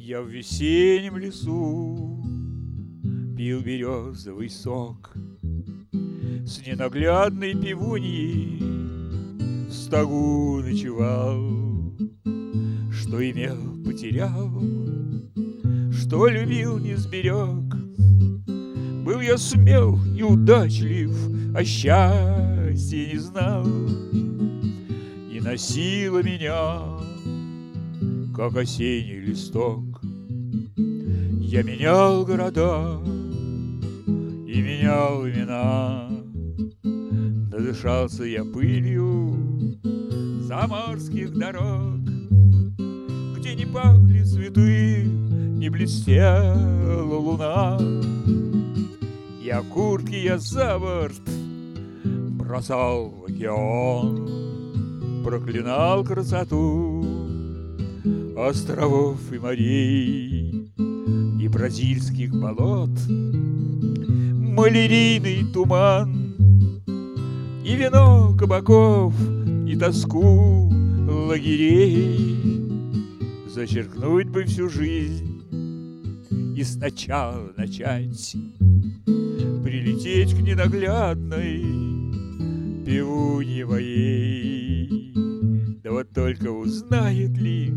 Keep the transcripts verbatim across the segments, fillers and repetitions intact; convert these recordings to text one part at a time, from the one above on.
Я в весеннем лесу пил березовый сок, с ненаглядной пивуньей в стогу ночевал. Что имел, потерял, что любил, не сберег. Был я смел и удачлив, а счастья не знал. И носило меня, как осенний листок. Я менял города и менял имена. Надышался я пылью заморских дорог, где не пахли цветы, не блестела луна. И окурки я за борт бросал в океан, проклинал красоту островов и морей и бразильских болот, малярийный туман и вино кабаков, и тоску лагерей. Зачеркнуть бы всю жизнь и сначала начать, прилететь к ненаглядной пивунье моей. Да вот только узнает ли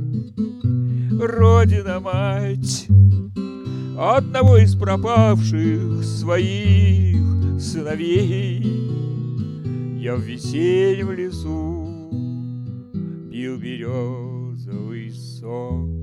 Родина-мать одного из пропавших своих сыновей? Я в весеннем лесу пил березовый сок.